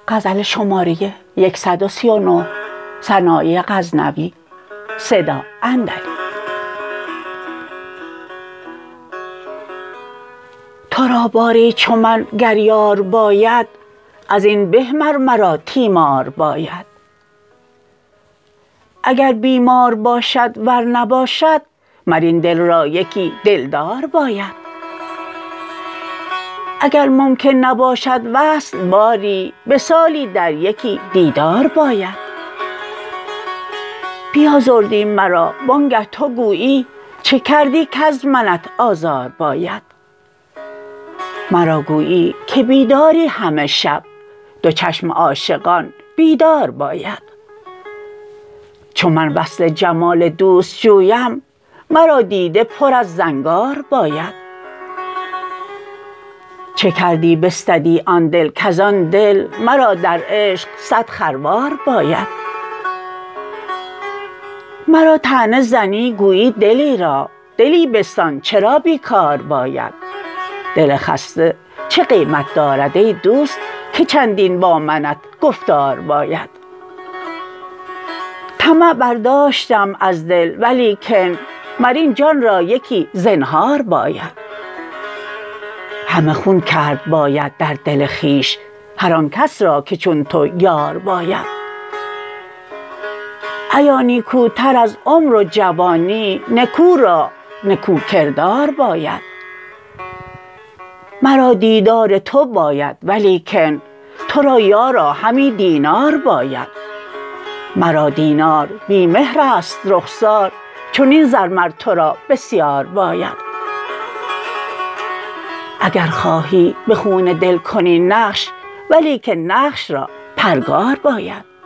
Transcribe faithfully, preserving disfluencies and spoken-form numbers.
غزل شماره صد و سی و نه. سنایی غزنوی. صدا اندلی. تو را باری چو من گر یار باید، از این به مر مرا تیمار باید. اگر بیمار باشد ور نباشد، مر این دل را یکی دلدار باید. اگر ممکن نباشد وصل باری، به سالی در یکی دیدار باید. بیازردی مرا وانگه تو گویی، چه کردی کز منت آزار باید. مرا گویی که بیداری همه شب، دو چشم عاشقان بیدار باید. چو من وصل جمال دوست جویم، مرا دیده پر از زنگار باید. چه کردی بستدی آن دل کز آن دل، مرا در عشق صد خروار باید. مرا طعنه زنی گویی دلی را، دلی بستان چرا بی کار باید. دل خسته چه قیمت دارد ای دوست، که چندین با منت گفتار باید. طمع برداشتم از دل ولیکن، مر این جان را یکی زنهار باید. همه خون کرد باید در دل خویش، هر آن کس را که چون تو یار باید. ایا نیکوتر از عمر و جوانی، نکو را نکو کردار باید. مرا دیدار تو باید ولیکن، تو را یارا همی دینار باید. مرا دینار بی مهرست رخسار، چنین زر مر تو را بسیار باید. اگر خواهی به خون دل کنی نقش، ولیکن نقش را پرگار باید.